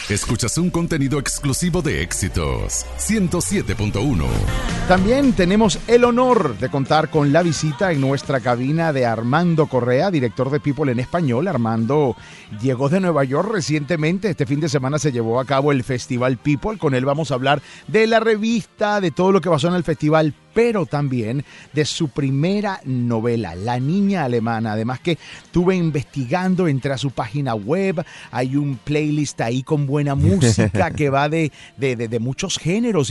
Escuchas un contenido exclusivo de Éxitos 107.1. También tenemos el honor de contar con la visita en nuestra cabina de Armando Correa, director de People en Español. Armando llegó de Nueva York recientemente. Este fin de semana se llevó a cabo el Festival People. Con él vamos a hablar de la revista, de todo lo que pasó en el festival, pero también de su primera novela, La Niña Alemana. Además que estuve investigando, entré a su página web, hay un playlist ahí con buena música que va de muchos géneros y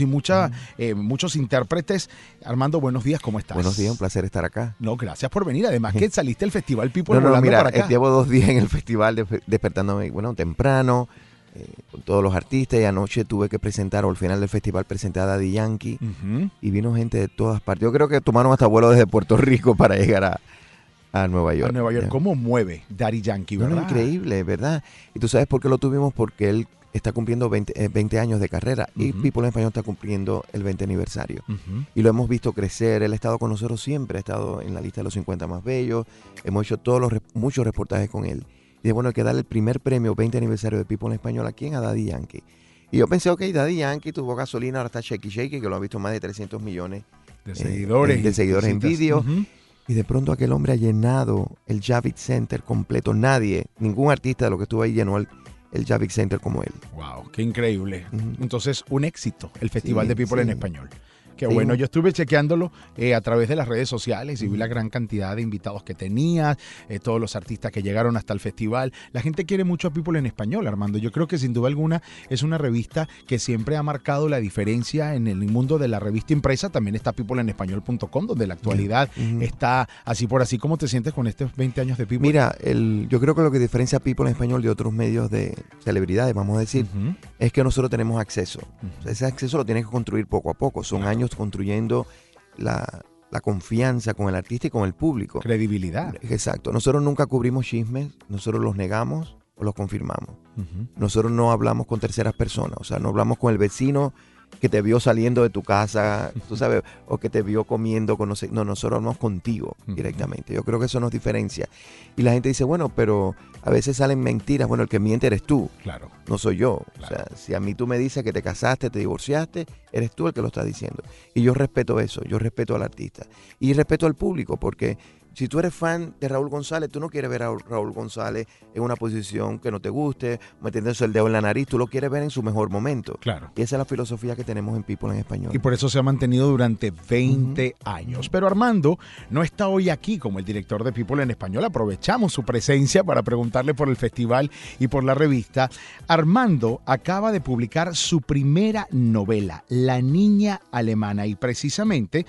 muchos intérpretes. Armando, buenos días, ¿cómo estás? Buenos días, un placer estar acá. No, gracias por venir. Además que saliste del Festival People mira, para acá. Llevo 2 días en el festival despertándome, temprano, con todos los artistas, y anoche tuve que presentar, o al final del festival presenté a Daddy Yankee, y vino gente de todas partes. Yo creo que tomaron hasta vuelo desde Puerto Rico para llegar a Nueva York. A Nueva York. ¿Cómo mueve Daddy Yankee, verdad? No, increíble, ¿verdad? Y tú sabes por qué lo tuvimos, porque él está cumpliendo 20 años de carrera, y People en Español está cumpliendo el 20 aniversario. Y lo hemos visto crecer. Él ha estado con nosotros siempre, ha estado en la lista de los 50 más bellos. Hemos hecho muchos reportajes con él. Y bueno, hay que darle el primer premio 20 aniversario de People en Español a quién, a Daddy Yankee. Y yo pensé, Daddy Yankee tuvo gasolina, ahora está Shaky Shaky, que lo ha visto más de 300 millones de seguidores, en vídeo. Y de pronto aquel hombre ha llenado el Javits Center completo. Ningún artista de lo que estuvo ahí llenó el Javits Center como él. Wow, qué increíble. Entonces, un éxito el Festival de People en Español. Qué bueno, yo estuve chequeándolo a través de las redes sociales y vi la gran cantidad de invitados que tenía, todos los artistas que llegaron hasta el festival. La gente quiere mucho a People en Español, Armando. Yo creo que sin duda alguna es una revista que siempre ha marcado la diferencia en el mundo de la revista impresa. También está peopleenespañol.com, donde la actualidad está así por así. ¿Cómo te sientes con estos 20 años de People? Mira, yo creo que lo que diferencia a People en Español de otros medios de celebridades, vamos a decir, es que nosotros tenemos acceso. Ese acceso lo tienes que construir poco a poco. Son años construyendo la confianza con el artista y con el público. Credibilidad. Exacto. Nosotros nunca cubrimos chismes, nosotros los negamos o los confirmamos. Nosotros no hablamos con terceras personas, o sea, no hablamos con el vecino que te vio saliendo de tu casa, tú sabes, o que te vio comiendo con no, nosotros hablamos contigo directamente. Yo creo que eso nos diferencia. Y la gente dice, bueno, pero a veces salen mentiras. Bueno, el que miente eres tú. Claro. No soy yo. Claro. O sea, si a mí tú me dices que te casaste, te divorciaste, eres tú el que lo está diciendo. Y yo respeto eso, yo respeto al artista. Y respeto al público, porque si tú eres fan de Raúl González, tú no quieres ver a Raúl González en una posición que no te guste, metiéndose el dedo en la nariz, tú lo quieres ver en su mejor momento. Claro. Y esa es la filosofía que tenemos en People en Español. Y por eso se ha mantenido durante 20 años. Pero Armando no está hoy aquí como el director de People en Español. Aprovechamos su presencia para preguntarle por el festival y por la revista. Armando acaba de publicar su primera novela, La Niña Alemana, y precisamente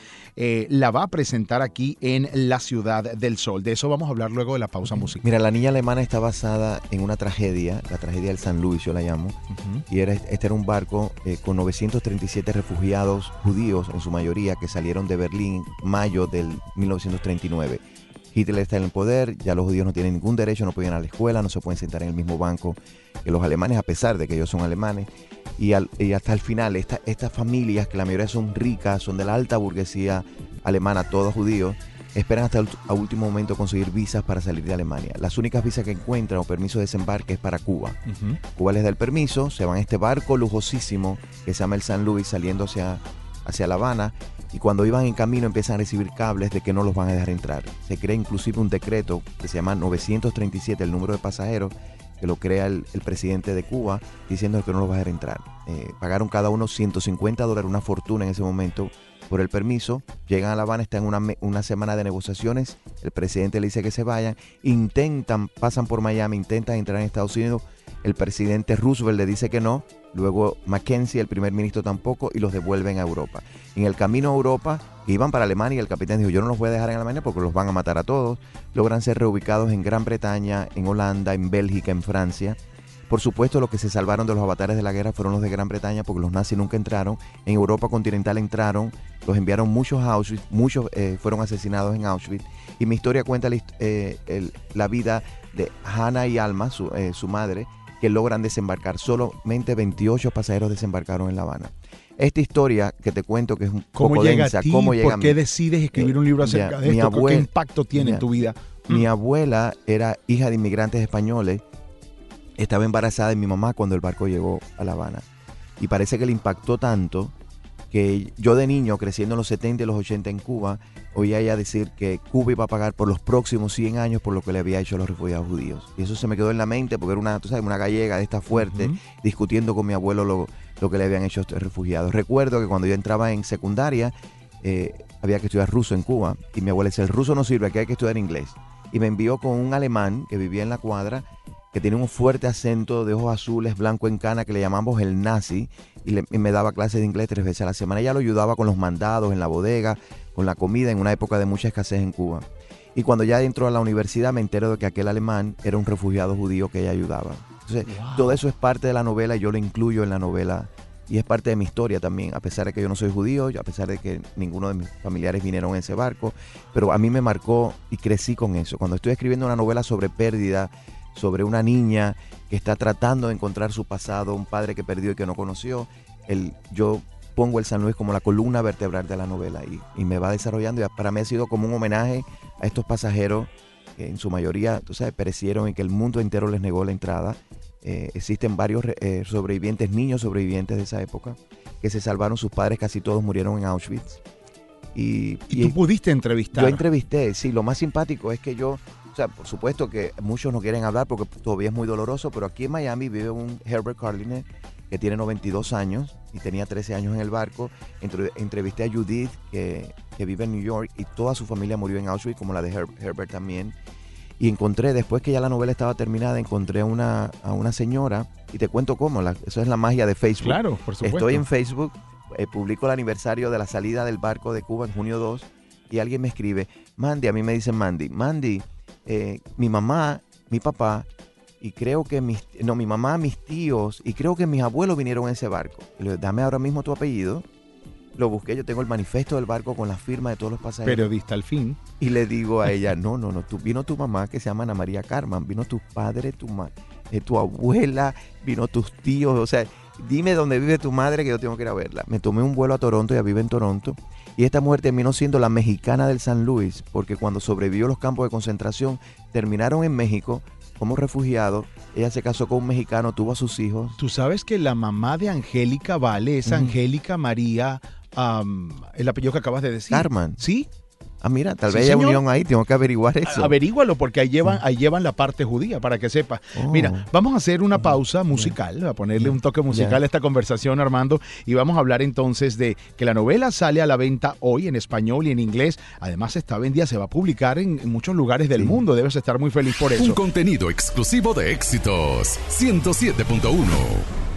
la va a presentar aquí en la Ciudad del Sol. De eso vamos a hablar luego de la pausa musical. Mira, La Niña Alemana está basada en una tragedia, la tragedia del San Luis, yo la llamo, y este era un barco con 937 refugiados judíos, en su mayoría, que salieron de Berlín mayo del 1939. Hitler está en el poder, ya los judíos no tienen ningún derecho, no pueden ir a la escuela, no se pueden sentar en el mismo banco que los alemanes, a pesar de que ellos son alemanes. Y hasta el final, estas familias, que la mayoría son ricas, son de la alta burguesía alemana, todos judíos, esperan hasta el último momento conseguir visas para salir de Alemania. Las únicas visas que encuentran o permiso de desembarque es para Cuba. Cuba les da el permiso, se van a este barco lujosísimo que se llama el San Luis, saliendo hacia La Habana, y cuando iban en camino empiezan a recibir cables de que no los van a dejar entrar. Se crea inclusive un decreto que se llama 937, el número de pasajeros, que lo crea el presidente de Cuba, diciendo que no los va a dejar entrar. Pagaron cada uno $150, una fortuna en ese momento, por el permiso. Llegan a La Habana, están una semana de negociaciones, el presidente le dice que se vayan, pasan por Miami, intentan entrar en Estados Unidos, el presidente Roosevelt le dice que no, luego Mackenzie, el primer ministro, tampoco, y los devuelven a Europa. En el camino a Europa, iban para Alemania, y el capitán dijo, yo no los voy a dejar en Alemania porque los van a matar a todos. Logran ser reubicados en Gran Bretaña, en Holanda, en Bélgica, en Francia. Por supuesto, los que se salvaron de los avatares de la guerra fueron los de Gran Bretaña, porque los nazis nunca entraron. En Europa continental entraron, los enviaron muchos a Auschwitz, muchos fueron asesinados en Auschwitz. Y mi historia cuenta la vida de Hannah y Alma, su madre, que logran desembarcar. Solamente 28 pasajeros desembarcaron en La Habana. Esta historia que te cuento, que es un poco densa, ¿cómo llega a ¿Por qué decides escribir un libro acerca de esto? ¿Qué impacto tiene en tu vida? Mi abuela era hija de inmigrantes españoles estaba embarazada de mi mamá cuando el barco llegó a La Habana. Y parece que le impactó tanto que yo de niño, creciendo en los 70 y los 80 en Cuba, oía ella decir que Cuba iba a pagar por los próximos 100 años por lo que le había hecho a los refugiados judíos. Y eso se me quedó en la mente porque era una, tú sabes, una gallega de esta fuerte, discutiendo con mi abuelo lo que le habían hecho a estos refugiados. Recuerdo que cuando yo entraba en secundaria, había que estudiar ruso en Cuba, y mi abuela decía, el ruso no sirve, aquí hay que estudiar inglés. Y me envió con un alemán que vivía en la cuadra, que tiene un fuerte acento de ojos azules, blanco en cana, que le llamamos el nazi, y me daba clases de inglés 3 veces a la semana. Ella lo ayudaba con los mandados en la bodega, con la comida, en una época de mucha escasez en Cuba. Y cuando ya entró a la universidad me entero de que aquel alemán era un refugiado judío que ella ayudaba. Entonces, todo eso es parte de la novela y yo lo incluyo en la novela. Y es parte de mi historia también, a pesar de que yo no soy judío, a pesar de que ninguno de mis familiares vinieron en ese barco, pero a mí me marcó y crecí con eso. Cuando estoy escribiendo una novela sobre pérdida, sobre una niña que está tratando de encontrar su pasado, un padre que perdió y que no conoció, yo pongo el San Luis como la columna vertebral de la novela y me va desarrollando. Y para mí ha sido como un homenaje a estos pasajeros que en su mayoría, tú sabes, perecieron y que el mundo entero les negó la entrada. Existen varios sobrevivientes, niños sobrevivientes de esa época, que se salvaron, sus padres casi todos murieron en Auschwitz. ¿Y tú pudiste entrevistar? Yo entrevisté, sí. Lo más simpático es que yo, o sea, por supuesto que muchos no quieren hablar porque todavía es muy doloroso, pero aquí en Miami vive un Herbert Carliner que tiene 92 años y tenía 13 años en el barco. Entrevisté a Judith, que vive en New York, y toda su familia murió en Auschwitz, como la de Herbert también. Y encontré, después que ya la novela estaba terminada, encontré a una señora, y te cuento cómo, eso es la magia de Facebook. Claro, por supuesto. Estoy en Facebook, publico el aniversario de la salida del barco de Cuba en junio 2, y alguien me escribe, Mandy, a mí me dicen Mandy, mi mamá, mi papá, y creo que mi mamá, mis tíos, y creo que mis abuelos vinieron en ese barco. Y le digo, dame ahora mismo tu apellido. Lo busqué, yo tengo el manifiesto del barco con la firma de todos los pasajeros. Periodista al fin. Y le digo a ella, no, vino tu mamá, que se llama Ana María Carman, vino tu padre, tu abuela, vino tus tíos, o sea, dime dónde vive tu madre que yo tengo que ir a verla. Me tomé un vuelo a Toronto, ella vive en Toronto, y esta mujer terminó siendo la mexicana del San Luis, porque cuando sobrevivió a los campos de concentración, terminaron en México como refugiados. Ella se casó con un mexicano, tuvo a sus hijos. Tú sabes que la mamá de Angélica Vale es Angélica María, el apellido que acabas de decir. Carman. ¿Sí? Ah, mira, tal vez haya unión ahí, tengo que averiguar eso. Averígualo, porque ahí llevan la parte judía, para que sepas. Mira, vamos a hacer una pausa musical, a ponerle un toque musical a esta conversación, Armando, y vamos a hablar entonces de que la novela sale a la venta hoy en español y en inglés. Además está vendida, se va a publicar en muchos lugares del mundo. Debes estar muy feliz por eso. Un contenido exclusivo de Éxitos 107.1.